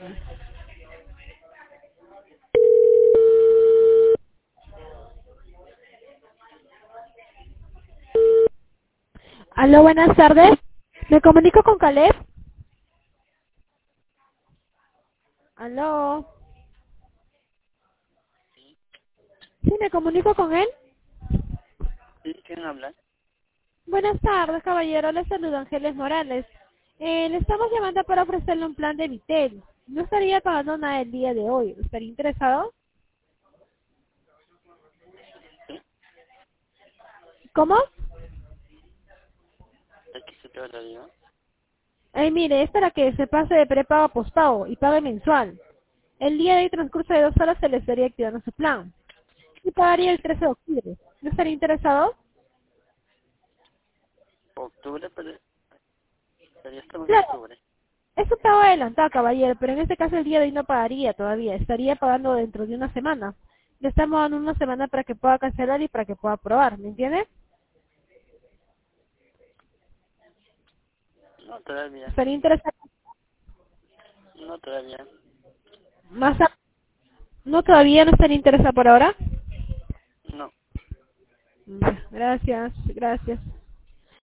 Aló, buenas tardes. ¿Me comunico con Caleb? Aló. Sí, me comunico con él. Sí, ¿quién habla? Buenas tardes, caballero. Le saluda Ángeles Morales. Le estamos llamando para ofrecerle un plan de Vitel. No estaría pagando nada el día de hoy. ¿Estaría interesado? ¿Cómo? Aquí se te habla. Mire, es para que se pase de prepago a postpago y pague mensual. El día de hoy, transcurso de 2 horas, se le estaría activando su plan. Y pagaría el 13 de octubre. ¿No estaría interesado? Octubre, pero ya estamos en Claro. octubre. Es un pago adelantado, caballero, pero en este caso el día de hoy no pagaría todavía. Estaría pagando dentro de una semana. Le estamos dando una semana para que pueda cancelar y para que pueda probar, ¿me entiende? No, todavía. Estaría interesado No, todavía. más ¿No todavía no estaría interesado por ahora? No. Gracias, gracias.